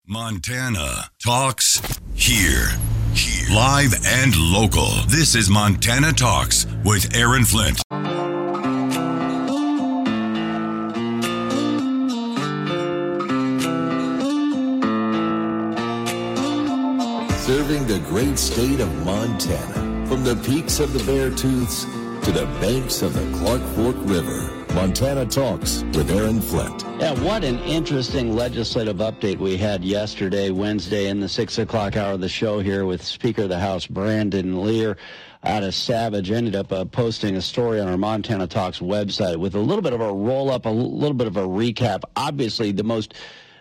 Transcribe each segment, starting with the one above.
Montana Talks here. Live and local. This is Montana Talks with Aaron Flint. Serving the great state of Montana. From the peaks of the Beartooths to the banks of the Clark Fork River. Montana Talks with Aaron Flint. Yeah, what an interesting legislative update we had yesterday, Wednesday, in the 6 o'clock hour of the show here with Speaker of the House Brandon Lear out of Savage. Ended up posting a story on our Montana Talks website with a little bit of a roll-up, a little bit of a recap. Obviously, the most,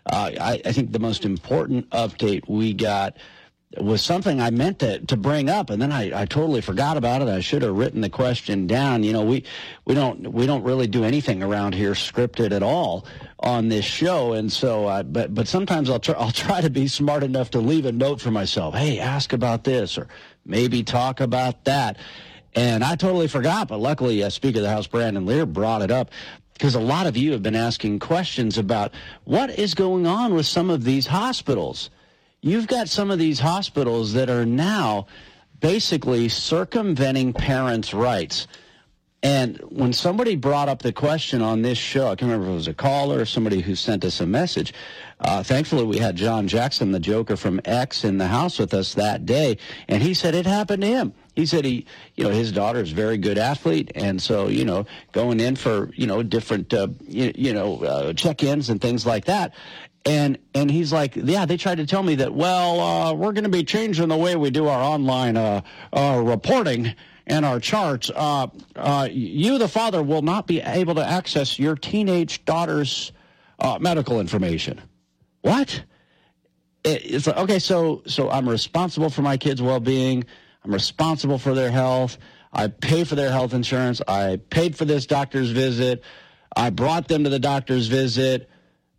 I think the most important update we got was something I meant to bring up, and then I totally forgot about it. I should have written the question down. You know, we don't really do anything around here scripted at all on this show, and so but sometimes I'll try to be smart enough to leave a note for myself. Hey, ask about this, or maybe talk about that. And I totally forgot, but luckily Speaker of the House Brandon Lear brought it up, because a lot of you have been asking questions about what is going on with some of these hospitals. You've got some of these hospitals that are now basically circumventing parents' rights. And when somebody brought up the question on this show, I can't remember if it was a caller or somebody who sent us a message. Thankfully, we had John Jackson, the Joker from X, in the house with us that day, and he said it happened to him. He said his daughter's a very good athlete, and so, going in for, different, check-ins and things like that. And he's like, yeah, they tried to tell me that, we're going to be changing the way we do our online reporting and our charts. You, the father, will not be able to access your teenage daughter's medical information. What? It's like, okay, so I'm responsible for my kids' well-being. I'm responsible for their health. I pay for their health insurance. I paid for this doctor's visit. I brought them to the doctor's visit.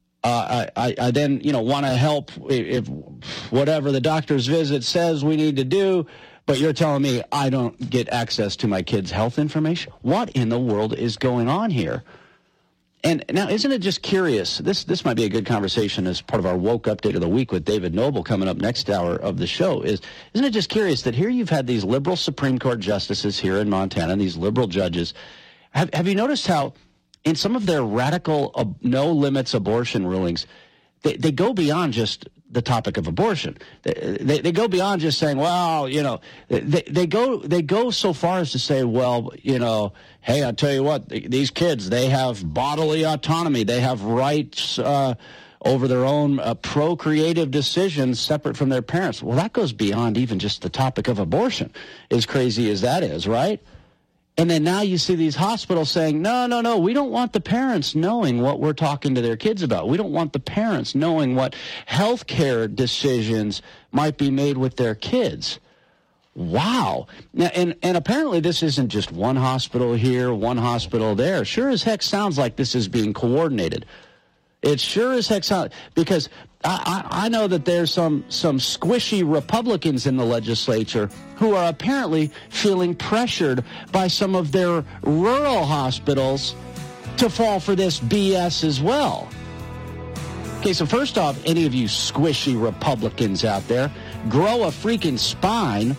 I then, want to help if whatever the doctor's visit says we need to do, but you're telling me I don't get access to my kids' health information? What in the world is going on here? And now, isn't it just curious? This might be a good conversation as part of our Woke Update of the Week with David Noble coming up next hour of the show. Isn't it just curious that here you've had these liberal Supreme Court justices here in Montana, these liberal judges. Have you noticed how in some of their radical no-limits abortion rulings, they go beyond just the topic of abortion. They go beyond just saying, they go so far as to say, hey, I'll tell you what, these kids, they have bodily autonomy. They have rights over their own procreative decisions separate from their parents. Well, that goes beyond even just the topic of abortion, as crazy as that is, right? And then now you see these hospitals saying, no, we don't want the parents knowing what we're talking to their kids about. We don't want the parents knowing what health care decisions might be made with their kids. Wow. Now, and apparently this isn't just one hospital here, one hospital there. Sure as heck sounds like this is being coordinated. It sure as heck sounds, because I know that there's some squishy Republicans in the legislature who are apparently feeling pressured by some of their rural hospitals to fall for this BS as well. Okay, so first off, any of you squishy Republicans out there, grow a freaking spine.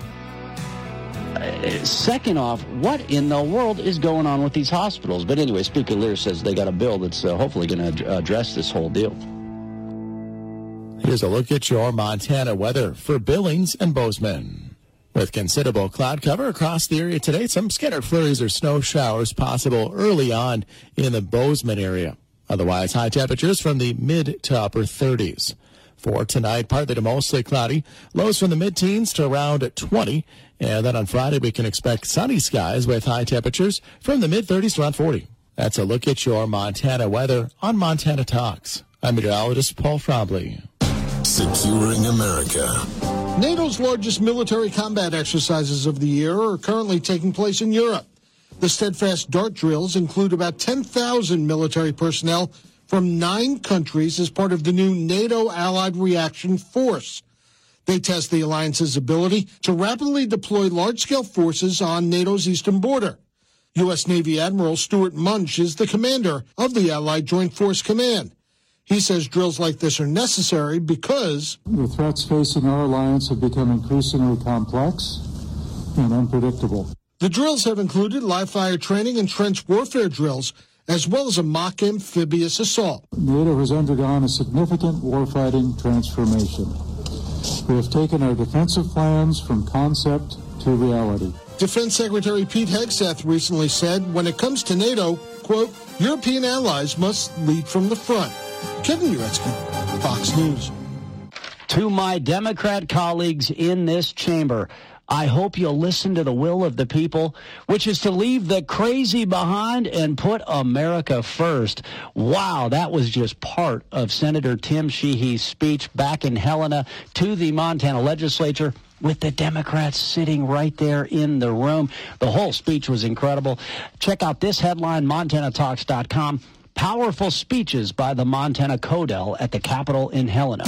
Second off, what in the world is going on with these hospitals? But anyway, Speaker Lear says they got a bill that's hopefully going to address this whole deal. Here's a look at your Montana weather for Billings and Bozeman. With considerable cloud cover across the area today, some scattered flurries or snow showers possible early on in the Bozeman area. Otherwise, high temperatures from the mid to upper 30s. For tonight, partly to mostly cloudy, lows from the mid-teens to around 20. And then on Friday, we can expect sunny skies with high temperatures from the mid-30s to around 40. That's a look at your Montana weather on Montana Talks. I'm meteorologist Paul Frobley. Securing America. NATO's largest military combat exercises of the year are currently taking place in Europe. The Steadfast Dart drills include about 10,000 military personnel from 9 countries as part of the new NATO Allied Reaction Force. They test the alliance's ability to rapidly deploy large-scale forces on NATO's eastern border. U.S. Navy Admiral Stuart Munch is the commander of the Allied Joint Force Command. He says drills like this are necessary because the threats facing our alliance have become increasingly complex and unpredictable. The drills have included live-fire training and trench warfare drills, as well as a mock amphibious assault. NATO has undergone a significant warfighting transformation. We have taken our defensive plans from concept to reality. Defense Secretary Pete Hegseth recently said, when it comes to NATO, quote, European allies must lead from the front. Kevin Uretsky, Fox News. To my Democrat colleagues in this chamber, I hope you'll listen to the will of the people, which is to leave the crazy behind and put America first. Wow, that was just part of Senator Tim Sheehy's speech back in Helena to the Montana legislature, with the Democrats sitting right there in the room. The whole speech was incredible. Check out this headline, MontanaTalks.com. Powerful speeches by the Montana Codel at the Capitol in Helena.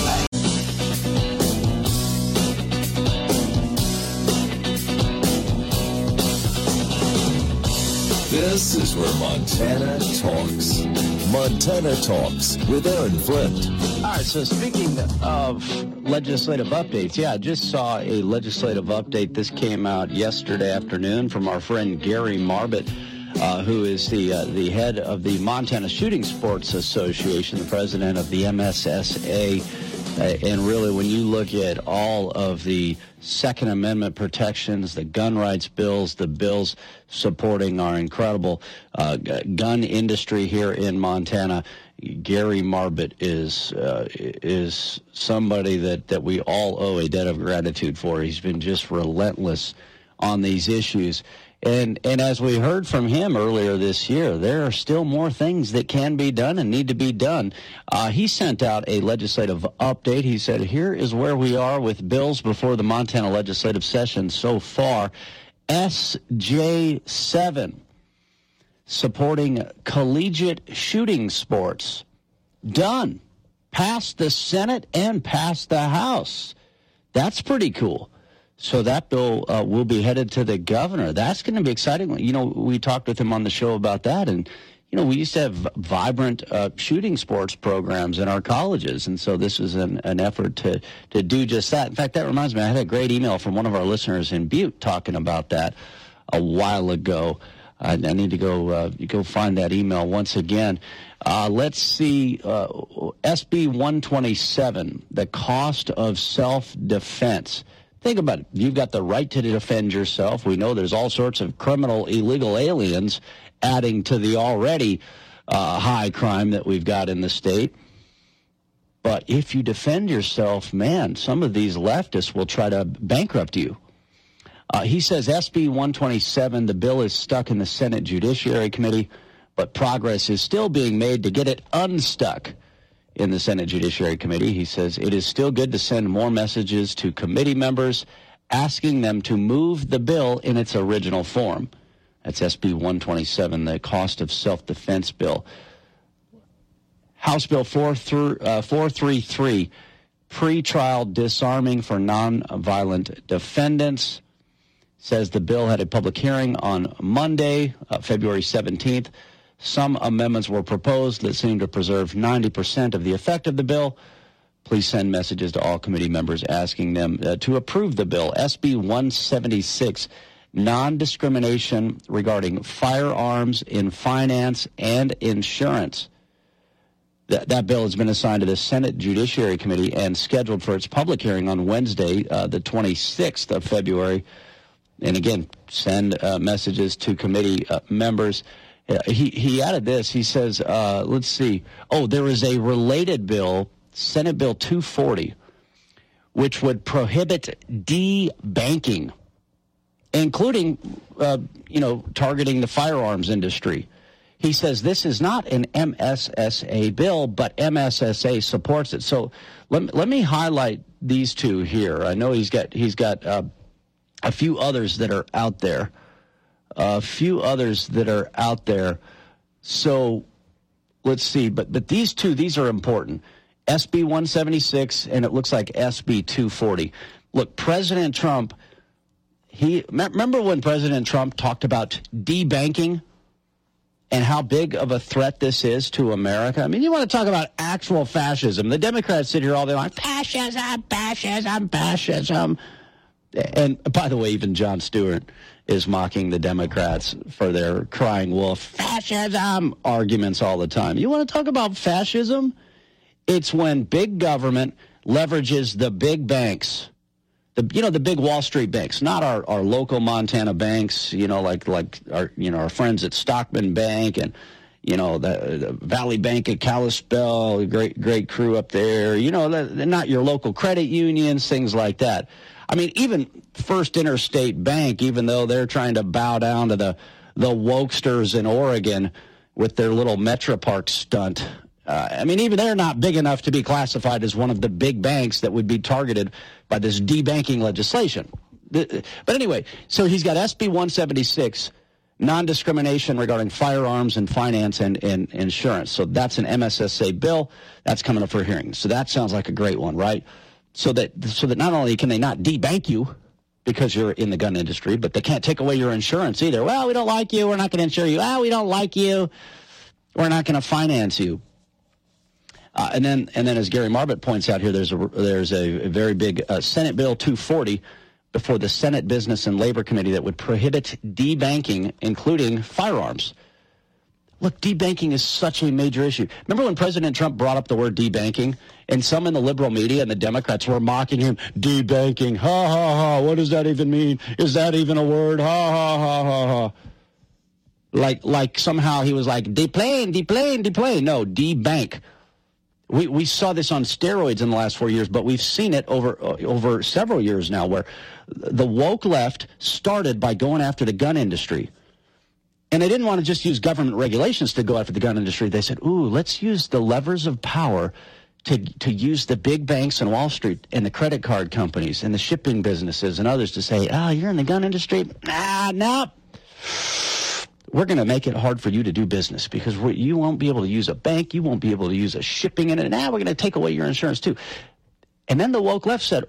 This is where Montana talks. Montana Talks with Aaron Flint. All right, so speaking of legislative updates, I just saw a legislative update. This came out yesterday afternoon from our friend Gary Marbett, who is the head of the Montana Shooting Sports Association, the president of the MSSA. And really, when you look at all of the Second Amendment protections, the gun rights bills, the bills supporting our incredible gun industry here in Montana, Gary Marbett is somebody that we all owe a debt of gratitude for. He's been just relentless on these issues. And as we heard from him earlier this year, there are still more things that can be done and need to be done. He sent out a legislative update. He said, here is where we are with bills before the Montana legislative session so far. SJ7, supporting collegiate shooting sports, done. Passed the Senate and passed the House. That's pretty cool. So that bill will be headed to the governor. That's going to be exciting. You know, we talked with him on the show about that. And, you know, we used to have vibrant shooting sports programs in our colleges. And so this is an effort to do just that. In fact, that reminds me, I had a great email from one of our listeners in Butte talking about that a while ago. I need to go find that email once again. Let's see, SB 127, the cost of self-defense. Think about it. You've got the right to defend yourself. We know there's all sorts of criminal, illegal aliens adding to the already high crime that we've got in the state. But if you defend yourself, man, some of these leftists will try to bankrupt you. He says SB 127, the bill is stuck in the Senate Judiciary Committee, but progress is still being made to get it unstuck in the Senate Judiciary Committee. He says it is still good to send more messages to committee members asking them to move the bill in its original form. That's SB 127, the cost of self-defense bill. House Bill 433, pretrial disarming for nonviolent defendants, says the bill had a public hearing on Monday, February 17th. Some amendments were proposed that seem to preserve 90% of the effect of the bill. Please send messages to all committee members asking them to approve the bill. SB 176, non-discrimination regarding firearms in finance and insurance. That bill has been assigned to the Senate Judiciary Committee and scheduled for its public hearing on Wednesday, the 26th of February. And again, send messages to committee members. He added this. He says, let's see. Oh, there is a related bill, Senate Bill 240, which would prohibit de-banking, including, targeting the firearms industry. He says this is not an MSSA bill, but MSSA supports it. So let me highlight these two here. I know he's got a few others that are out there. So let's see. But these two, these are important. SB 176 and it looks like SB 240. Look, President Trump, remember when President Trump talked about de-banking? and how big of a threat this is to America? I mean, you want to talk about actual fascism. The Democrats sit here all day long, fascism, fascism, fascism. And by the way, even Jon Stewart is mocking the Democrats for their crying wolf fascism arguments all the time. You want to talk about fascism? It's when big government leverages the big banks, the big Wall Street banks, not our local Montana banks, like our friends at Stockman Bank and the Valley Bank at Kalispell, great crew up there. Not your local credit unions, things like that. I mean, even First Interstate Bank, even though they're trying to bow down to the wokesters in Oregon with their little Metropark stunt. Even they're not big enough to be classified as one of the big banks that would be targeted by this debanking legislation. But anyway, so he's got SB 176, non-discrimination regarding firearms and finance and insurance. So that's an MSSA bill. That's coming up for hearing. So that sounds like a great one, right? So that not only can they not debank you because you're in the gun industry, but they can't take away your insurance either. Well, we don't like you. We're not going to insure you. Well, we don't like you. We're not going to finance you. And then, as Gary Marbut points out here, there's a very big Senate Bill 240 before the Senate Business and Labor Committee that would prohibit debanking, including firearms. Look, debanking is such a major issue. Remember when President Trump brought up the word debanking, and some in the liberal media and the Democrats were mocking him? Debanking, ha, ha, ha, what does that even mean? Is that even a word? Ha, ha, ha, ha, ha. Like somehow he was like, deplane. No, debank. We saw this on steroids in the last 4 years, but we've seen it over several years now where the woke left started by going after the gun industry. And they didn't want to just use government regulations to go after the gun industry. They said, let's use the levers of power to use the big banks on Wall Street and the credit card companies and the shipping businesses and others to say, you're in the gun industry? No. We're going to make it hard for you to do business because you won't be able to use a bank. You won't be able to use a shipping. And now we're going to take away your insurance too. And then the woke left said,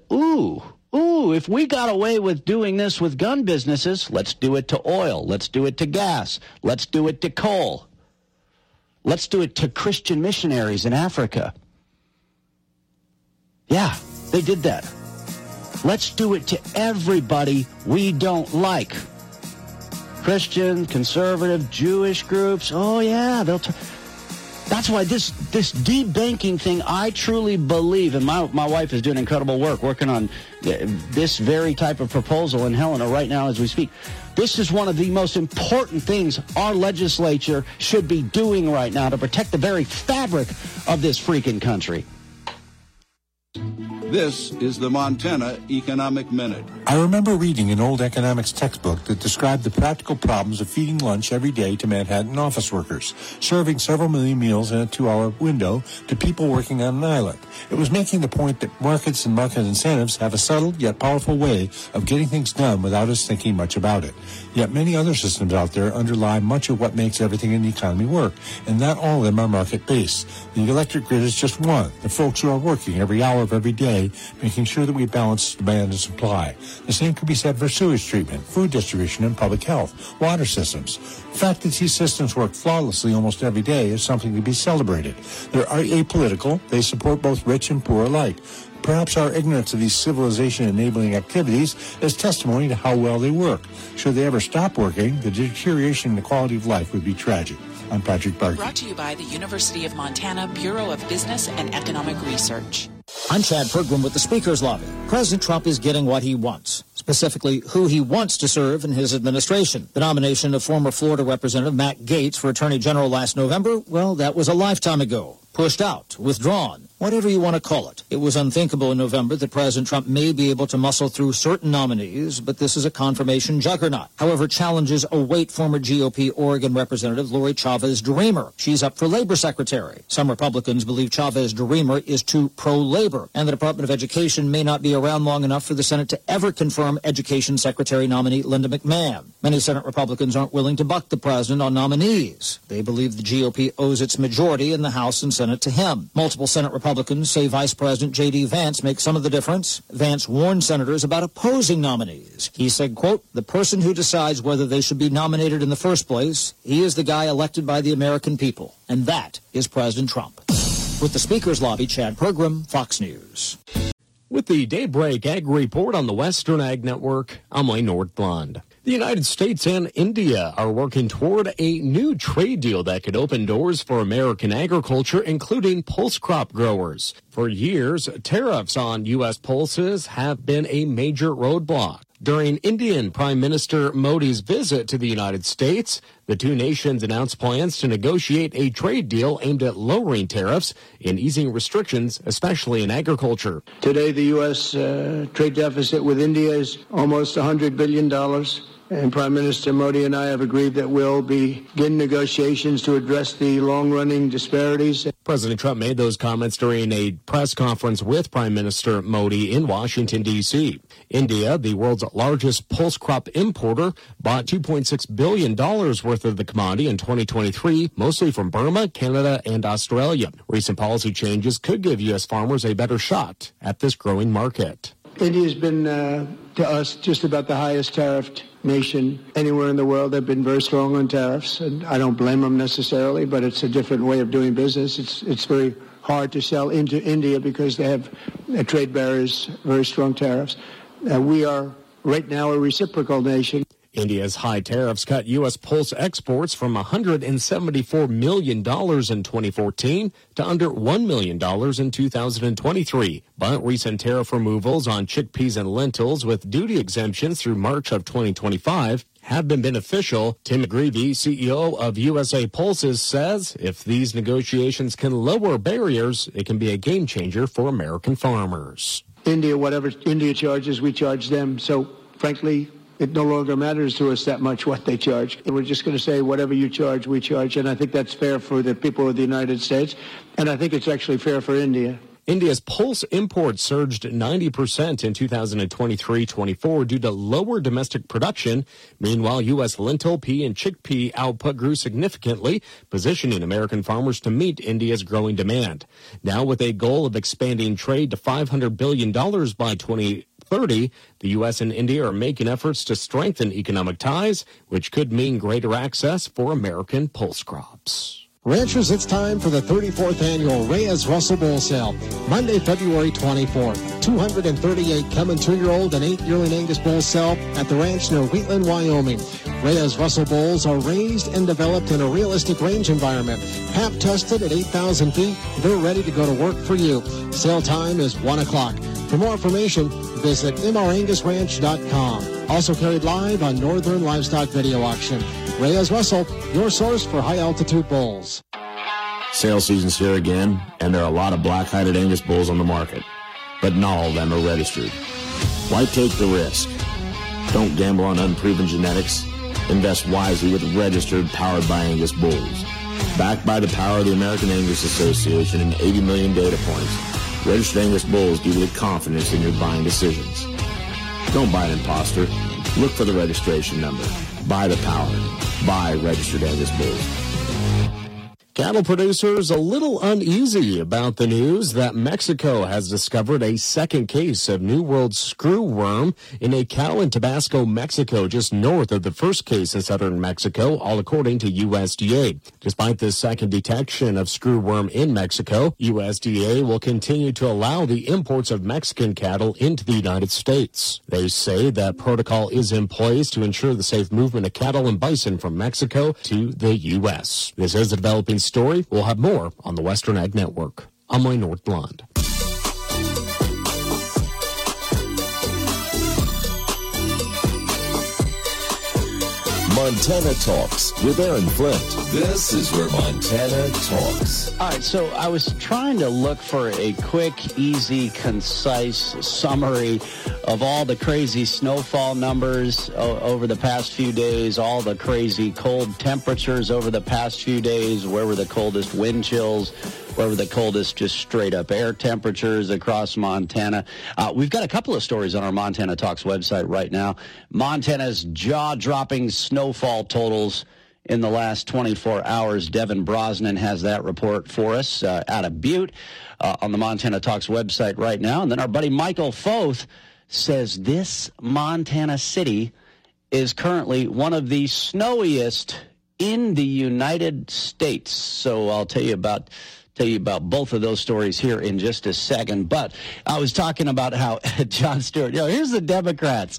if we got away with doing this with gun businesses, let's do it to oil. Let's do it to gas. Let's do it to coal. Let's do it to Christian missionaries in Africa. Yeah, they did that. Let's do it to everybody we don't like. Christian, conservative, Jewish groups. Oh, yeah, that's why this debanking thing, I truly believe, and my wife is doing incredible work working on this very type of proposal in Helena right now as we speak. This is one of the most important things our legislature should be doing right now to protect the very fabric of this freaking country. This is the Montana Economic Minute. I remember reading an old economics textbook that described the practical problems of feeding lunch every day to Manhattan office workers, serving several million meals in a 2-hour window to people working on an island. It was making the point that markets and market incentives have a subtle yet powerful way of getting things done without us thinking much about it. Yet many other systems out there underlie much of what makes everything in the economy work, and not all of them are market-based. The electric grid is just one. The folks who are working every hour of every day, making sure that we balance demand and supply. The same could be said for sewage treatment, food distribution, and public health, water systems. The fact that these systems work flawlessly almost every day is something to be celebrated. They're apolitical. They support both rich and poor alike. Perhaps our ignorance of these civilization-enabling activities is testimony to how well they work. Should they ever stop working, the deterioration in the quality of life would be tragic. I'm Patrick Barkey. Brought to you by the University of Montana Bureau of Business and Economic Research. I'm Chad Pergram with the Speaker's Lobby. President Trump is getting what he wants, specifically who he wants to serve in his administration. The nomination of former Florida Representative Matt Gaetz for Attorney General last November, well, that was a lifetime ago. Pushed out, withdrawn, whatever you want to call it. It was unthinkable in November that President Trump may be able to muscle through certain nominees, but this is a confirmation juggernaut. However, challenges await former GOP Oregon Representative Lori Chavez-DeRemer. She's up for Labor Secretary. Some Republicans believe Chavez-DeRemer is too pro-labor, and the Department of Education may not be around long enough for the Senate to ever confirm Education Secretary nominee Linda McMahon. Many Senate Republicans aren't willing to buck the president on nominees. They believe the GOP owes its majority in the House and Senate to him. Multiple Senate Republicans Republicans say Vice President J.D. Vance makes some of the difference. Vance warned senators about opposing nominees. He said, quote, the person who decides whether they should be nominated in the first place, he is the guy elected by the American people. And that is President Trump. With the Speaker's Lobby, Chad Pergram, Fox News. With the Daybreak Ag Report on the Western Ag Network, I'm Wayne Nordlund. The United States and India are working toward a new trade deal that could open doors for American agriculture, including pulse crop growers. For years, tariffs on U.S. pulses have been a major roadblock. During Indian Prime Minister Modi's visit to the United States, the two nations announced plans to negotiate a trade deal aimed at lowering tariffs and easing restrictions, especially in agriculture. Today, the U.S. trade deficit with India is almost $100 billion. And Prime Minister Modi and I have agreed that we'll begin negotiations to address the long-running disparities. President Trump made those comments during a press conference with Prime Minister Modi in Washington, D.C. India, the world's largest pulse crop importer, bought $2.6 billion worth of the commodity in 2023, mostly from Burma, Canada, and Australia. Recent policy changes could give U.S. farmers a better shot at this growing market. India's been, to us, just about the highest tariffed nation anywhere in the world. They've been very strong on tariffs, and I don't blame them necessarily, but it's a different way of doing business. It's very hard to sell into India because they have trade barriers, very strong tariffs. We are right now a reciprocal nation. India's high tariffs cut U.S. pulse exports from $174 million in 2014 to under $1 million in 2023. But recent tariff removals on chickpeas and lentils with duty exemptions through March of 2025 have been beneficial. Tim McGreevy, CEO of USA Pulses, says if these negotiations can lower barriers, it can be a game changer for American farmers. India, whatever India charges, we charge them. So, frankly, it no longer matters to us that much what they charge. And we're just going to say whatever you charge, we charge. And I think that's fair for the people of the United States. And I think it's actually fair for India. India's pulse imports surged 90% in 2023-24 due to lower domestic production. Meanwhile, U.S. lentil, pea, and chickpea output grew significantly, positioning American farmers to meet India's growing demand. Now, with a goal of expanding trade to $500 billion by 2030, the U.S. and India are making efforts to strengthen economic ties, which could mean greater access for American pulse crops. Ranchers, it's time for the 34th annual Reyes Russell Bull Sale, Monday, February 24th. 238 coming 2-year-old and 8-yearling Angus bulls sell at the ranch near Wheatland, Wyoming. Reyes Russell bulls are raised and developed in a realistic range environment. HAP tested at 8,000 feet. They're ready to go to work for you. Sale time is 1 o'clock. For more information, visit mrangusranch.com. Also carried live on Northern Livestock Video Auction. Reyes Russell, your source for high-altitude bulls. Sale season's here again, and there are a lot of black-hided Angus bulls on the market, but not all of them are registered. Why take the risk? Don't gamble on unproven genetics. Invest wisely with registered, powered by Angus bulls. Backed by the power of the American Angus Association and 80 million data points, registered Angus bulls give you the confidence in your buying decisions. Don't buy an imposter. Look for the registration number. Buy the power. Buy registered Angus bulls. Cattle producers a little uneasy about the news that Mexico has discovered a second case of New World screwworm in a cow in Tabasco, Mexico, just north of the first case in southern Mexico, all according to USDA. Despite this second detection of screwworm in Mexico, USDA will continue to allow the imports of Mexican cattle into the United States. They say that protocol is in place to ensure the safe movement of cattle and bison from Mexico to the U.S. This is a developing story. We'll have more on the Western Ag Network. I'm Wayne Nordlund. Montana Talks with Aaron Flint. This is where Montana talks. All right, so I was trying to look for a quick, easy, concise summary of all the crazy snowfall numbers over the past few days, all the crazy cold temperatures over the past few days, where were the coldest wind chills, where were the coldest just straight-up air temperatures across Montana. We've got a couple of stories on our Montana Talks website right now. Montana's jaw-dropping snowfall totals in the last 24 hours. Devin Brosnan has that report for us out of Butte on the Montana Talks website right now. And then our buddy Michael Foth says this Montana city is currently one of the snowiest in the United States. So I'll tell you about both of those stories here in just a second. But I was talking about how Jon Stewart, here's the Democrats.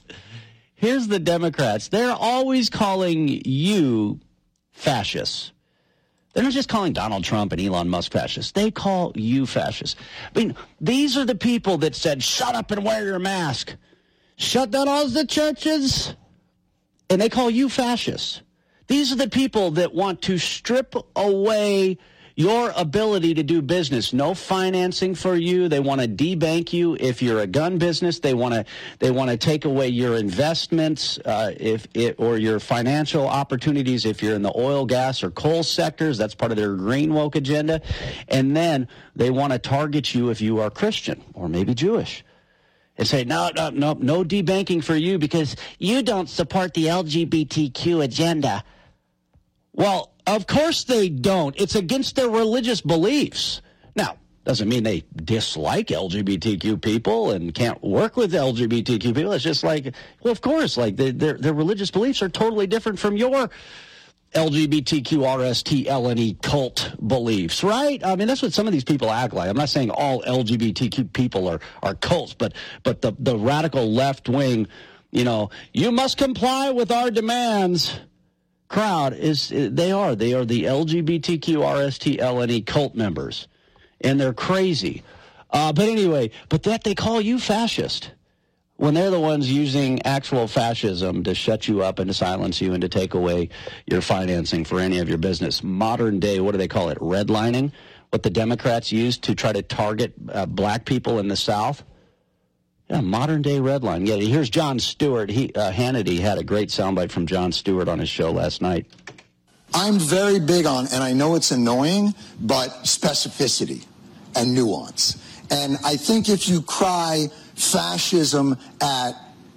They're always calling you fascists. They're not just calling Donald Trump and Elon Musk fascists. They call you fascists. I mean, these are the people that said, shut up and wear your mask. Shut down all the churches. And they call you fascists. These are the people that want to strip away your ability to do business. No financing for you. They want to debank you if you're a gun business. They want to take away your investments or your financial opportunities if you're in the oil, gas, or coal sectors. That's part of their green woke agenda. And then they want to target you if you are Christian or maybe Jewish. And say, no debanking for you because you don't support the LGBTQ agenda. Well, of course they don't. It's against their religious beliefs. Now, doesn't mean they dislike LGBTQ people and can't work with LGBTQ people. It's just like, well, of course, like their religious beliefs are totally different from your LGBTQ, RST, LNE cult beliefs, right? I mean, that's what some of these people act like. I'm not saying all LGBTQ people are cults, but the radical left wing, you must comply with our demands crowd they are the LGBTQ, RST, LNE cult members, and they're crazy. But anyway, that they call you fascist when they're the ones using actual fascism to shut you up and to silence you and to take away your financing for any of your business. Modern day, what do they call it? Redlining, what the Democrats use to try to target black people in the South. Yeah, modern day redline. Yeah, here's Jon Stewart. Hannity had a great soundbite from Jon Stewart on his show last night. I'm very big on, and I know it's annoying, but specificity and nuance. And I think if you cry fascism at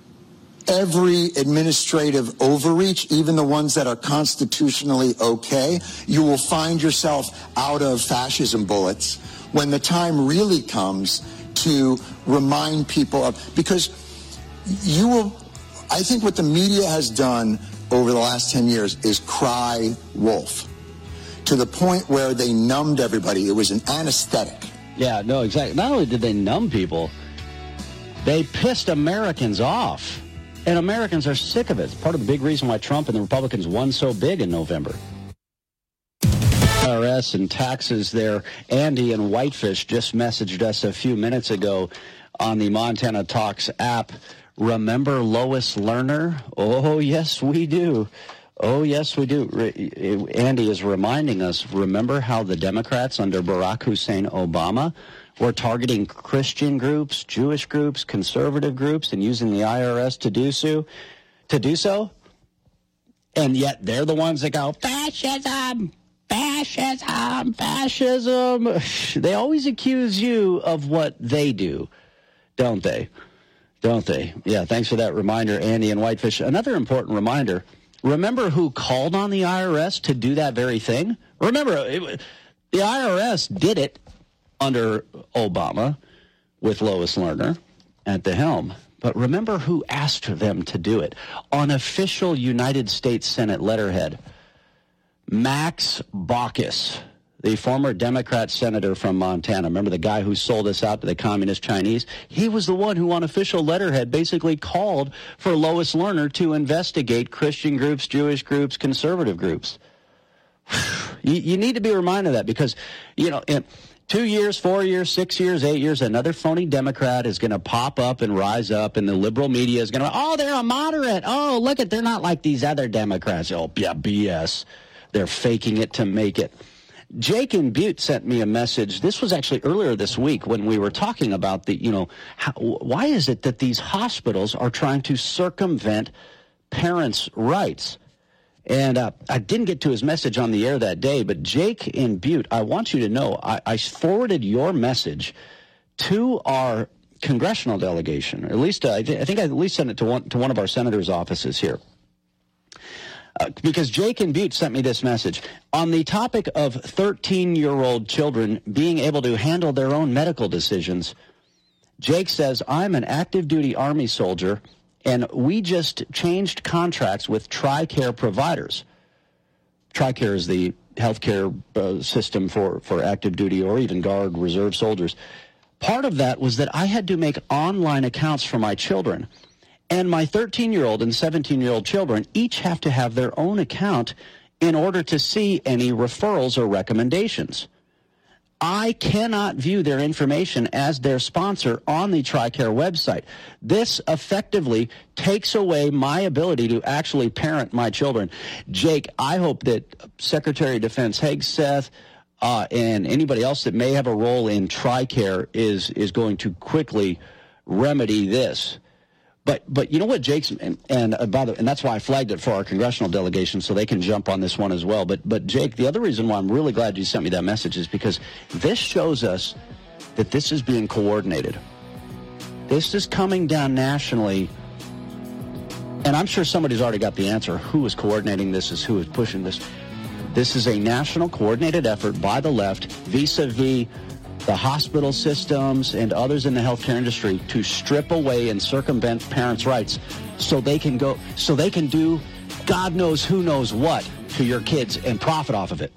every administrative overreach, even the ones that are constitutionally okay, you will find yourself out of fascism bullets when the time really comes to remind people of, because I think what the media has done over the last 10 years is cry wolf to the point where they numbed everybody. It was an anesthetic. Yeah, no, exactly. Not only did they numb people, they pissed Americans off. And Americans are sick of it. It's part of the big reason why Trump and the Republicans won so big in November. IRS and taxes there. Andy in Whitefish just messaged us a few minutes ago on the Montana Talks app. Remember Lois Lerner? Oh, yes, we do. Oh, yes, we do. Andy is reminding us, remember how the Democrats under Barack Hussein Obama were targeting Christian groups, Jewish groups, conservative groups, and using the IRS to do so? And yet they're the ones that go, fascism! Fascism, fascism. They always accuse you of what they do, don't they? Yeah, thanks for that reminder, Andy and Whitefish. Another important reminder, remember who called on the IRS to do that very thing? Remember, the IRS did it under Obama with Lois Lerner at the helm. But remember who asked them to do it? On official United States Senate letterhead, Max Baucus, the former Democrat senator from Montana. Remember the guy who sold us out to the communist Chinese? He was the one who on official letterhead basically called for Lois Lerner to investigate Christian groups, Jewish groups, conservative groups. You need to be reminded of that because, in 2 years, 4 years, 6 years, 8 years, another phony Democrat is going to pop up and rise up, and the liberal media is going to, they're a moderate. Oh, look they're not like these other Democrats. Oh, yeah, BS. They're faking it to make it. Jake in Butte sent me a message. This was actually earlier this week when we were talking about why is it that these hospitals are trying to circumvent parents' rights? And I didn't get to his message on the air that day, but Jake in Butte, I want you to know, I forwarded your message to our congressional delegation. Or at least I think I at least sent it to one of our senators' offices here. because Jake in Butte sent me this message. On the topic of 13-year-old children being able to handle their own medical decisions, Jake says, I'm an active duty Army soldier, and we just changed contracts with TRICARE providers. TRICARE is the healthcare system for active duty or even Guard Reserve soldiers. Part of that was that I had to make online accounts for my children. And my 13-year-old and 17-year-old children each have to have their own account in order to see any referrals or recommendations. I cannot view their information as their sponsor on the TRICARE website. This effectively takes away my ability to actually parent my children. Jake, I hope that Secretary of Defense Hegseth and anybody else that may have a role in TRICARE is going to quickly remedy this. But you know what, Jake's and that's why I flagged it for our congressional delegation so they can jump on this one as well. But Jake, the other reason why I'm really glad you sent me that message is because this shows us that this is being coordinated. This is coming down nationally, and I'm sure somebody's already got the answer. Who is coordinating this is who is pushing this. This is a national coordinated effort by the left vis-a-vis the hospital systems and others in the healthcare industry to strip away and circumvent parents' rights so they can do God knows who knows what to your kids and profit off of it.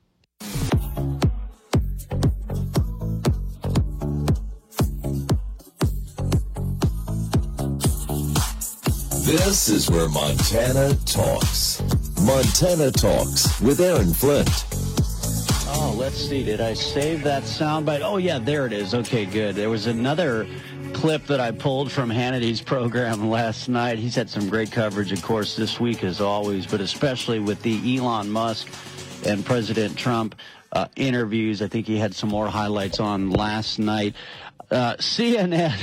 This is where Montana talks. Montana Talks with Aaron Flint. Oh, let's see. Did I save that soundbite? Oh, yeah, there it is. Okay, good. There was another clip that I pulled from Hannity's program last night. He's had some great coverage, of course, this week as always, but especially with the Elon Musk and President Trump interviews. I think he had some more highlights on last night. CNN,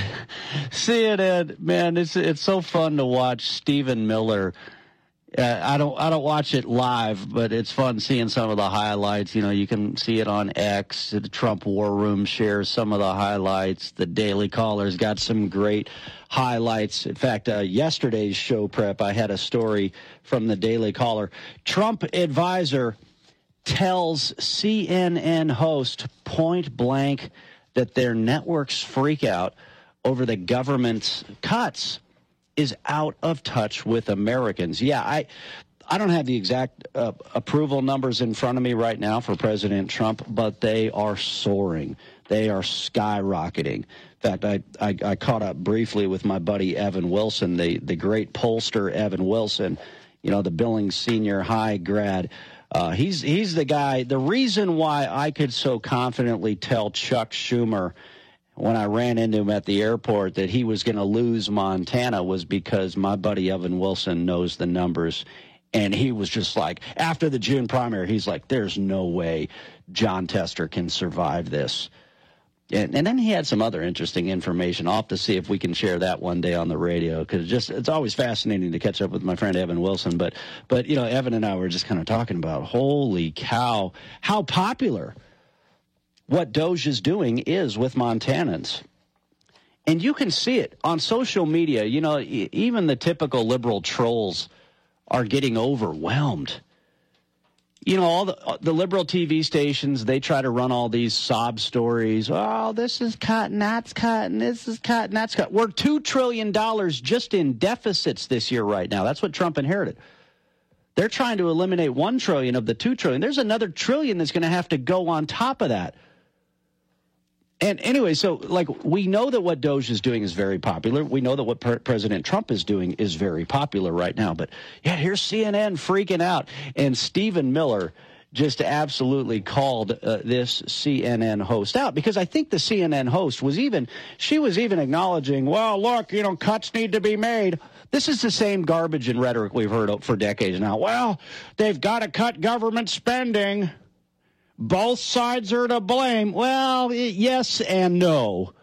man, it's so fun to watch Stephen Miller. I don't watch it live, but it's fun seeing some of the highlights. You know, you can see it on X. The Trump War Room shares some of the highlights. The Daily Caller's got some great highlights. In fact, yesterday's show prep, I had a story from the Daily Caller. Trump advisor tells CNN host point blank that their network's freak out over the government's cuts is out of touch with Americans. Yeah, I don't have the exact approval numbers in front of me right now for President Trump, but they are soaring. They are skyrocketing. In fact, I caught up briefly with my buddy Evan Wilson, the great pollster Evan Wilson, you know, the Billings Senior High grad. He's the guy. The reason why I could so confidently tell Chuck Schumer when I ran into him at the airport that he was going to lose Montana was because my buddy Evan Wilson knows the numbers. And he was just like, after the June primary, he's like, there's no way John Tester can survive this. And then he had some other interesting information. I'll have to see if we can share that one day on the radio, because it's always fascinating to catch up with my friend Evan Wilson. But you know, Evan and I were just kind of talking about, holy cow, how popular what DOJ is doing is with Montanans. And you can see it on social media. You know, even the typical liberal trolls are getting overwhelmed. You know, all the liberal TV stations, they try to run all these sob stories. Oh, this is cut and that's cut and this is cut and that's cut. We're $2 trillion just in deficits this year right now. That's what Trump inherited. They're trying to eliminate $1 trillion of the $2 trillion. There's another $1 trillion that's going to have to go on top of that. And anyway, so like we know that what DOJ is doing is very popular. We know that what President Trump is doing is very popular right now. But yeah, here's CNN freaking out. And Stephen Miller just absolutely called this CNN host out, because I think the CNN host was even acknowledging, well, look, you know, cuts need to be made. This is the same garbage and rhetoric we've heard for decades now. Well, they've got to cut government spending. Both sides are to blame. Well, yes and no.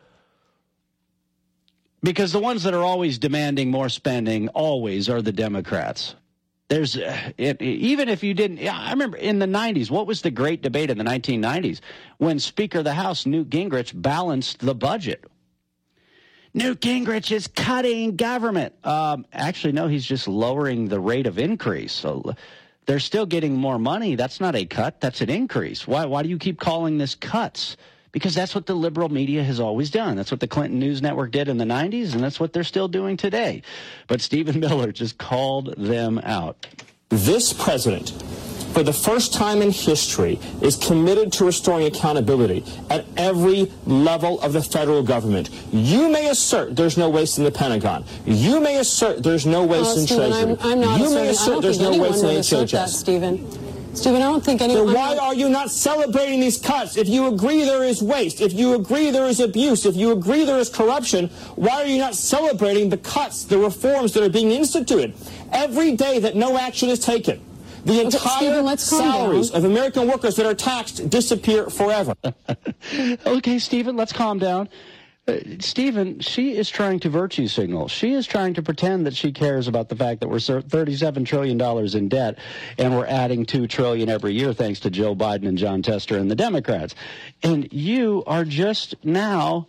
Because the ones that are always demanding more spending always are the Democrats. Even if you didn't, I remember in the 90s, what was the great debate in the 1990s when Speaker of the House Newt Gingrich balanced the budget? Newt Gingrich is cutting government. Actually, no, he's just lowering the rate of increase. So they're still getting more money. That's not a cut. That's an increase. Why do you keep calling this cuts? Because that's what the liberal media has always done. That's what the Clinton News Network did in the 90s, and that's what they're still doing today. But Stephen Miller just called them out. This president, for the first time in history, is committed to restoring accountability at every level of the federal government. You may assert there's no waste in the Pentagon. You may assert there's no waste in Treasury. I'm not you may assert there's no waste in HHS. Stephen, I don't think anyone... So why are you not celebrating these cuts? If you agree there is waste, if you agree there is abuse, if you agree there is corruption, why are you not celebrating the cuts, the reforms that are being instituted? Every day that no action is taken, the entire salaries of American workers that are taxed disappear forever. Okay, Stephen, let's calm down. Stephen, she is trying to virtue signal. She is trying to pretend that she cares about the fact that we're $37 trillion in debt and we're adding $2 trillion every year thanks to Joe Biden and John Tester and the Democrats. And you are just now,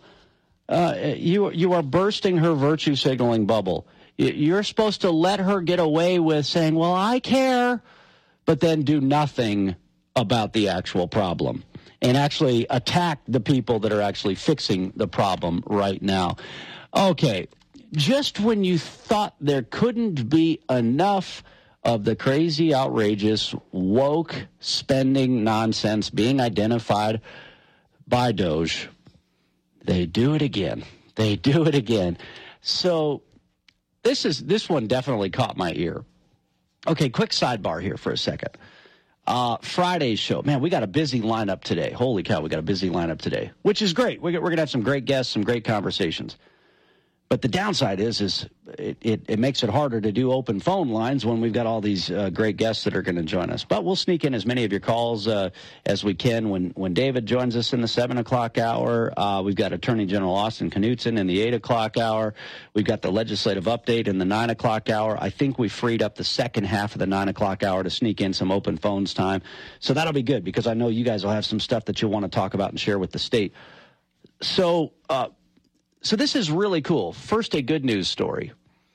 you are bursting her virtue signaling bubble. You're supposed to let her get away with saying, well, I care, but then do nothing about the actual problem and actually attack the people that are actually fixing the problem right now. Okay, just when you thought there couldn't be enough of the crazy, outrageous, woke spending nonsense being identified by Doge, they do it again. They do it again. So this one definitely caught my ear. Okay, quick sidebar here for a second. Friday's show. Man, we got a busy lineup today. Holy cow, we got a busy lineup today, which is great. We're going to have some great guests, some great conversations. But the downside is it makes it harder to do open phone lines when we've got all these great guests that are going to join us. But we'll sneak in as many of your calls as we can when David joins us in the 7 o'clock hour. We've got Attorney General Austin Knudsen in the 8 o'clock hour. We've got the legislative update in the 9 o'clock hour. I think we freed up the second half of the 9 o'clock hour to sneak in some open phones time. So that'll be good because I know you guys will have some stuff that you'll want to talk about and share with the state. So this is really cool. First, a good news story.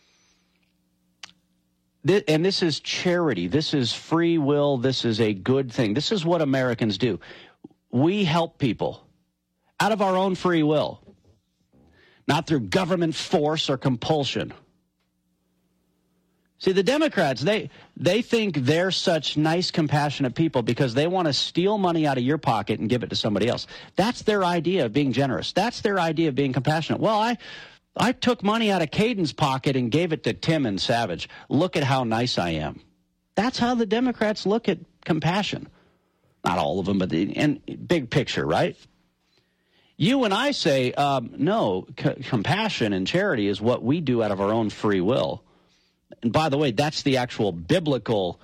And this is charity. This is free will. This is a good thing. This is what Americans do. We help people out of our own free will, not through government force or compulsion. See, the Democrats, they think they're such nice, compassionate people because they want to steal money out of your pocket and give it to somebody else. That's their idea of being generous. That's their idea of being compassionate. Well, I took money out of Caden's pocket and gave it to Tim and Savage. Look at how nice I am. That's how the Democrats look at compassion. Not all of them, but and big picture, right? You and I say, no, compassion and charity is what we do out of our own free will. And by the way, that's the actual biblical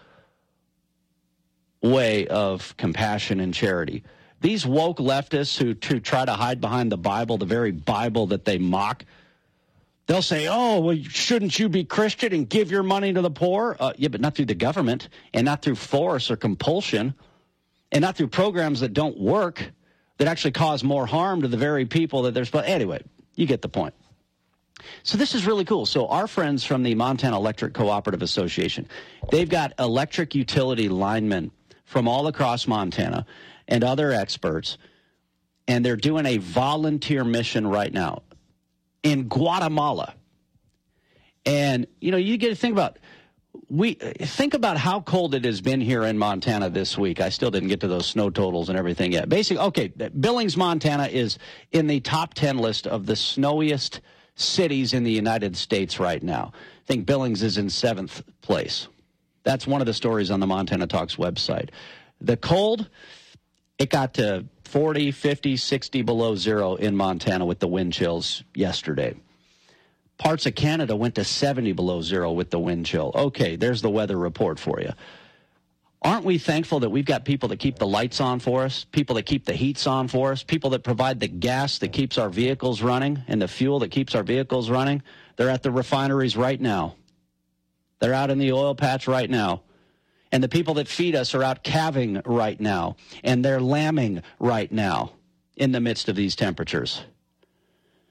way of compassion and charity. These woke leftists who try to hide behind the Bible, the very Bible that they mock, they'll say, oh, well, shouldn't you be Christian and give your money to the poor? Yeah, but not through the government and not through force or compulsion and not through programs that don't work, that actually cause more harm to the very people that they're supposed to. Anyway, you get the point. So this is really cool. So our friends from the Montana Electric Cooperative Association, they've got electric utility linemen from all across Montana and other experts, and they're doing a volunteer mission right now in Guatemala. And, you get to think about how cold it has been here in Montana this week. I still didn't get to those snow totals and everything yet. Basically, okay, Billings, Montana is in the top 10 list of the snowiest cities in the United States right now. I think Billings is in 7th place. That's one of the stories on the Montana Talks website. The cold, it got to 40, 50, 60 below zero in Montana with the wind chills yesterday. Parts of Canada went to 70 below zero with the wind chill. Okay, there's the weather report for you. Aren't we thankful that we've got people that keep the lights on for us, people that keep the heats on for us, people that provide the gas that keeps our vehicles running and the fuel that keeps our vehicles running? They're at the refineries right now. They're out in the oil patch right now. And the people that feed us are out calving right now. And they're lambing right now in the midst of these temperatures.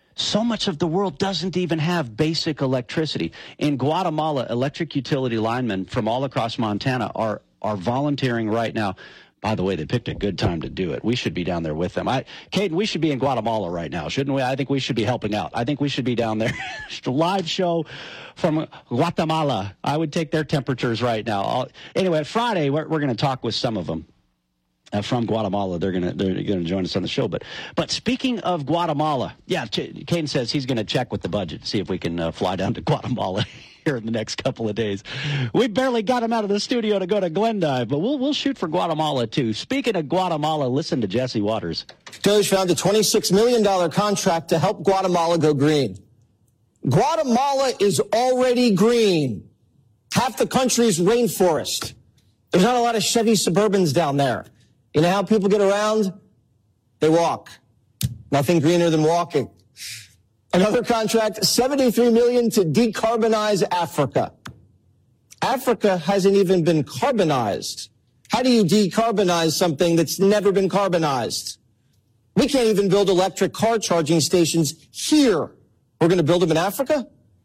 So much of the world doesn't even have basic electricity. In Guatemala, electric utility linemen from all across Montana are volunteering right now. By the way, they picked a good time to do it. We should be down there with them. Caden, we should be in Guatemala right now, shouldn't we? I think we should be helping out. I think we should be down there. Live show from Guatemala. I would take their temperatures right now. Anyway, Friday, we're going to talk with some of them. From Guatemala, they're gonna join us on the show. But speaking of Guatemala, yeah, Caden says he's gonna check with the budget, see if we can fly down to Guatemala here in the next couple of days. We barely got him out of the studio to go to Glendive, but we'll shoot for Guatemala too. Speaking of Guatemala, listen to Jesse Waters. DOJ found a $26 million contract to help Guatemala go green. Guatemala is already green. Half the country's rainforest. There's not a lot of Chevy Suburbans down there. You know how people get around? They walk. Nothing greener than walking. Another contract, $73 million to decarbonize Africa. Africa hasn't even been carbonized. How do you decarbonize something that's never been carbonized? We can't even build electric car charging stations here. We're going to build them in Africa?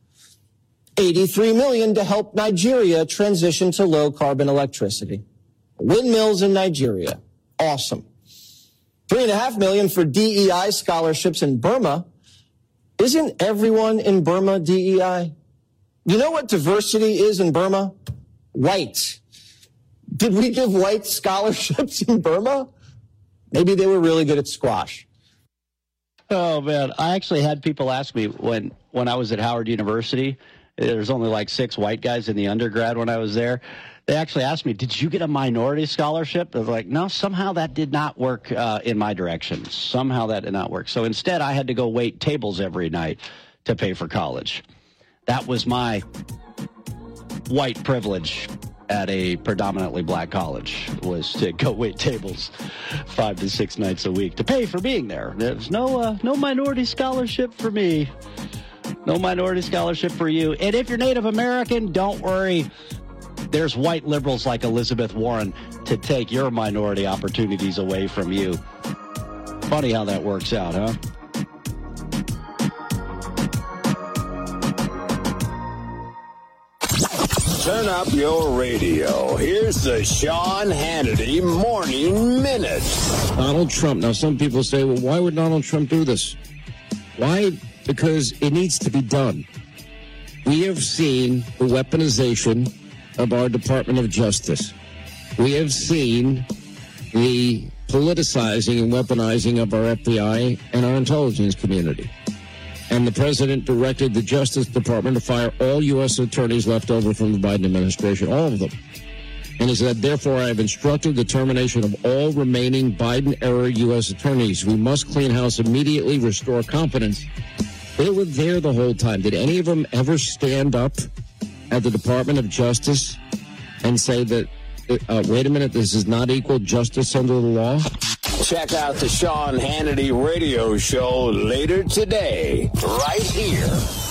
$83 million to help Nigeria transition to low-carbon electricity. Windmills in Nigeria. Awesome. $3.5 million for DEI scholarships in Burma. Isn't everyone in Burma DEI? You know what diversity is in Burma? White. Did we give white scholarships in Burma? Maybe they were really good at squash. Oh, man. I actually had people ask me when I was at Howard University, there's only like 6 white guys in the undergrad when I was there. They actually asked me, did you get a minority scholarship? I was like, no, somehow that did not work in my direction. Somehow that did not work. So instead, I had to go wait tables every night to pay for college. That was my white privilege at a predominantly black college, was to go wait tables 5 to 6 nights a week to pay for being there. There's no minority scholarship for me. No minority scholarship for you. And if you're Native American, don't worry. There's white liberals like Elizabeth Warren to take your minority opportunities away from you. Funny how that works out, huh? Turn up your radio. Here's the Sean Hannity Morning Minute. Donald Trump. Now, some people say, well, why would Donald Trump do this? Why? Because it needs to be done. We have seen the weaponization of our Department of Justice. We have seen the politicizing and weaponizing of our FBI and our intelligence community. And the president directed the Justice Department to fire all U.S. attorneys left over from the Biden administration, all of them. And he said, therefore, I have instructed the termination of all remaining Biden-era U.S. attorneys. We must clean house immediately, restore competence. They were there the whole time. Did any of them ever stand up at the Department of Justice and say that, wait a minute, this is not equal justice under the law? Check out the Sean Hannity radio show later today, right here.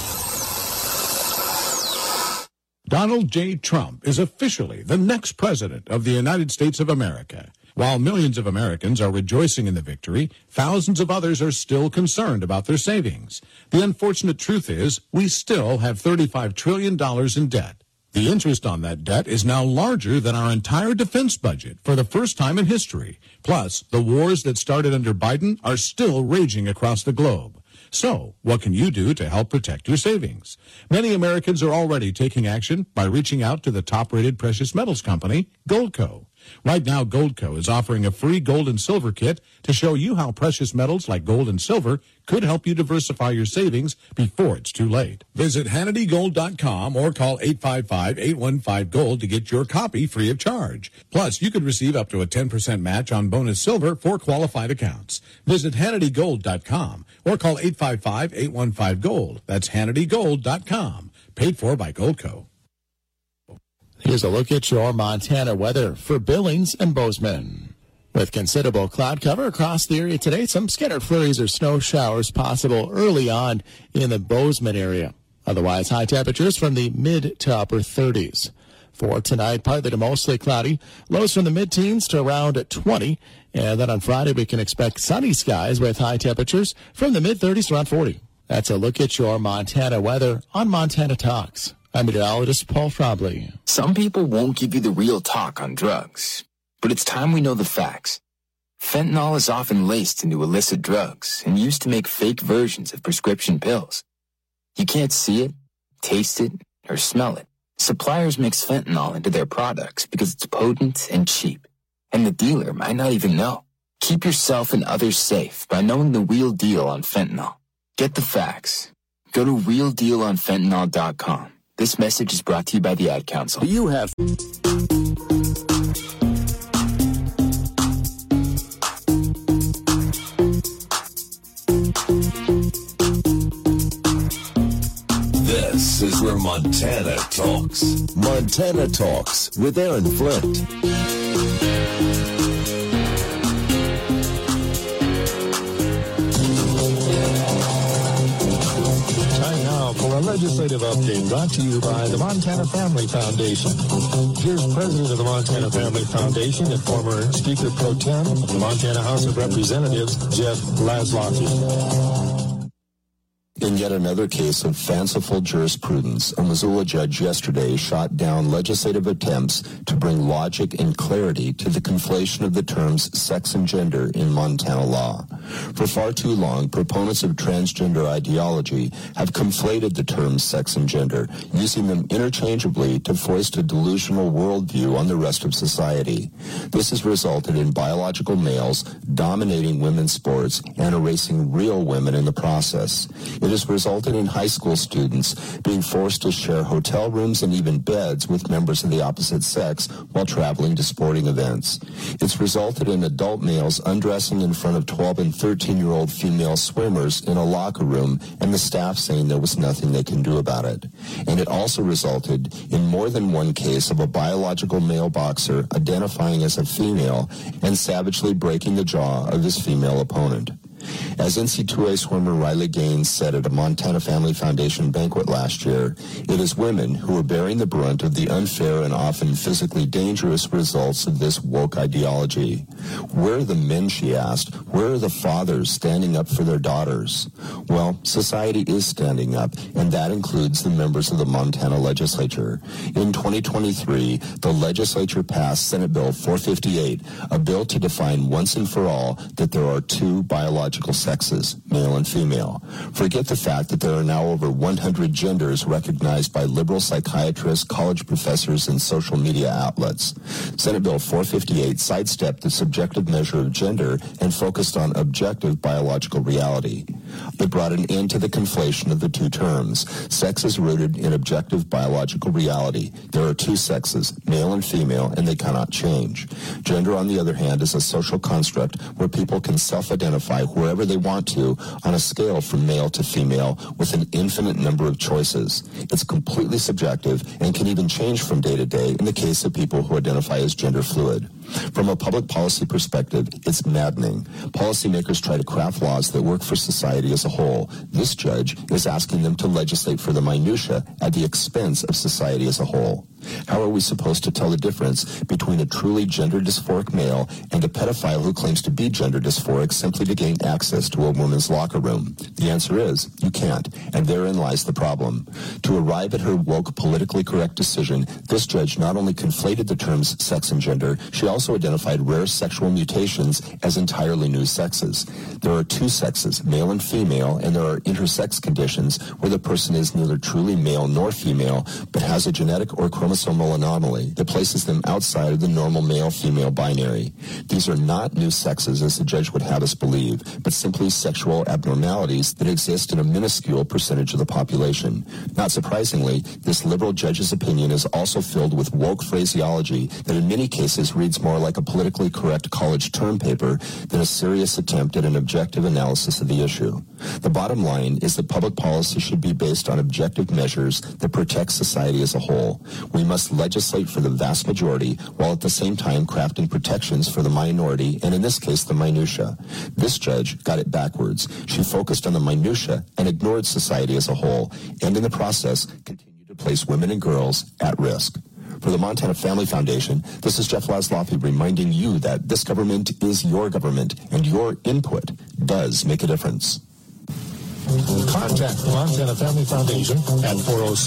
Donald J. Trump is officially the next president of the United States of America. While millions of Americans are rejoicing in the victory, thousands of others are still concerned about their savings. The unfortunate truth is we still have $35 trillion in debt. The interest on that debt is now larger than our entire defense budget for the first time in history. Plus, the wars that started under Biden are still raging across the globe. So, what can you do to help protect your savings? Many Americans are already taking action by reaching out to the top-rated precious metals company, Goldco. Right now, Goldco is offering a free gold and silver kit to show you how precious metals like gold and silver could help you diversify your savings before it's too late. Visit HannityGold.com or call 855-815-GOLD to get your copy free of charge. Plus, you could receive up to a 10% match on bonus silver for qualified accounts. Visit HannityGold.com or call 855-815-GOLD. That's HannityGold.com. Paid for by Goldco. Here's a look at your Montana weather for Billings and Bozeman. With considerable cloud cover across the area today, some scattered flurries or snow showers possible early on in the Bozeman area. Otherwise, high temperatures from the mid to upper 30s. For tonight, partly to mostly cloudy, lows from the mid-teens to around 20. And then on Friday, we can expect sunny skies with high temperatures from the mid-30s to around 40. That's a look at your Montana weather on Montana Talks. I'm meteorologist Paul Frobley. Some people won't give you the real talk on drugs, but it's time we know the facts. Fentanyl is often laced into illicit drugs and used to make fake versions of prescription pills. You can't see it, taste it, or smell it. Suppliers mix fentanyl into their products because it's potent and cheap, and the dealer might not even know. Keep yourself and others safe by knowing the real deal on fentanyl. Get the facts. Go to realdealonfentanyl.com. This message is brought to you by the Ad Council. Do you have... This is where Montana talks. Montana Talks with Aaron Flint. For a legislative update brought to you by the Montana Family Foundation. Here's President of the Montana Family Foundation and former Speaker Pro Tem of the Montana House of Representatives, Jeff Laszlocky. In yet another case of fanciful jurisprudence, a Missoula judge yesterday shot down legislative attempts to bring logic and clarity to the conflation of the terms sex and gender in Montana law. For far too long, proponents of transgender ideology have conflated the terms sex and gender, using them interchangeably to foist a delusional worldview on the rest of society. This has resulted in biological males dominating women's sports and erasing real women in the process. It has resulted in high school students being forced to share hotel rooms and even beds with members of the opposite sex while traveling to sporting events. It's resulted in adult males undressing in front of 12 and 13-year-old female swimmers in a locker room and the staff saying there was nothing they can do about it. And it also resulted in more than one case of a biological male boxer identifying as a female and savagely breaking the jaw of his female opponent. As NC2A swimmer Riley Gaines said at a Montana Family Foundation banquet last year, it is women who are bearing the brunt of the unfair and often physically dangerous results of this woke ideology. Where are the men, she asked? Where are the fathers standing up for their daughters? Well, society is standing up, and that includes the members of the Montana legislature. In 2023, the legislature passed Senate Bill 458, a bill to define once and for all that there are two biological sexes, male and female. Forget the fact that there are now over 100 genders recognized by liberal psychiatrists, college professors, and social media outlets. Senate Bill 458 sidestepped the subjective measure of gender and focused on objective biological reality. It brought an end to the conflation of the two terms. Sex is rooted in objective biological reality. There are two sexes, male and female, and they cannot change. Gender, on the other hand, is a social construct where people can self-identify wherever they want to on a scale from male to female with an infinite number of choices. It's completely subjective and can even change from day to day in the case of people who identify as gender fluid. From a public policy perspective, it's maddening. Policymakers try to craft laws that work for society as a whole. This judge is asking them to legislate for the minutia at the expense of society as a whole. How are we supposed to tell the difference between a truly gender dysphoric male and a pedophile who claims to be gender dysphoric simply to gain access to a woman's locker room? The answer is, you can't, and therein lies the problem. To arrive at her woke, politically correct decision, this judge not only conflated the terms sex and gender, she also identified rare sexual mutations as entirely new sexes. There are two sexes, male and female, and there are intersex conditions where the person is neither truly male nor female, but has a genetic or chromosomal anomaly that places them outside of the normal male-female binary. These are not new sexes, as the judge would have us believe, but simply sexual abnormalities that exist in a minuscule percentage of the population. Not surprisingly, this liberal judge's opinion is also filled with woke phraseology that in many cases reads more like a politically correct college term paper than a serious attempt at an objective analysis of the issue. The bottom line is that public policy should be based on objective measures that protect society as a whole. We must legislate for the vast majority while at the same time crafting protections for the minority, and in this case, the minutia. This judge got it backwards. She focused on the minutia and ignored society as a whole, and in the process continued to place women and girls at risk. For the Montana Family Foundation, this is Jeff Laszlocky reminding you that this government is your government, and your input does make a difference. Contact the Montana Family Foundation at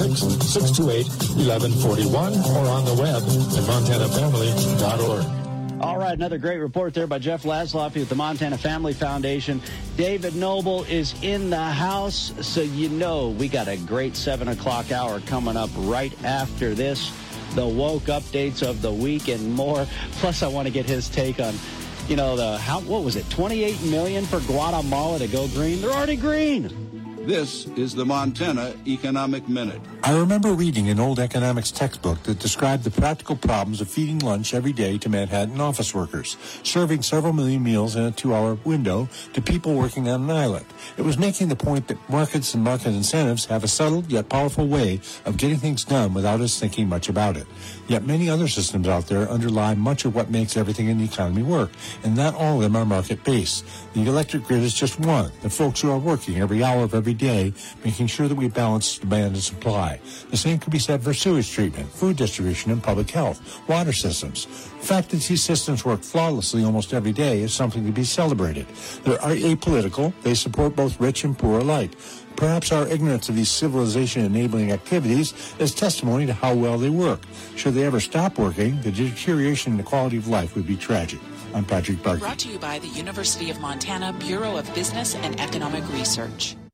406-628-1141 or on the web at montanafamily.org. All right, another great report there by Jeff Laszloffy with the Montana Family Foundation. David Noble is in the house, so you know we got a great 7 o'clock hour coming up right after this. The woke updates of the week and more. Plus, I want to get his take on, what was it, $28 million for Guatemala to go green? They're already green. This is the Montana Economic Minute. I remember reading an old economics textbook that described the practical problems of feeding lunch every day to Manhattan office workers, serving several million meals in a 2-hour window to people working on an island. It was making the point that markets and market incentives have a subtle yet powerful way of getting things done without us thinking much about it. Yet many other systems out there underlie much of what makes everything in the economy work, and not all of them are market-based. The electric grid is just one. The folks who are working every hour of every day, making sure that we balance demand and supply. The same could be said for sewage treatment, food distribution, and public health, water systems. The fact that these systems work flawlessly almost every day is something to be celebrated. They're apolitical. They support both rich and poor alike. Perhaps our ignorance of these civilization-enabling activities is testimony to how well they work. Should they ever stop working, the deterioration in the quality of life would be tragic. I'm Patrick Barkey. Brought to you by the University of Montana Bureau of Business and Economic Research.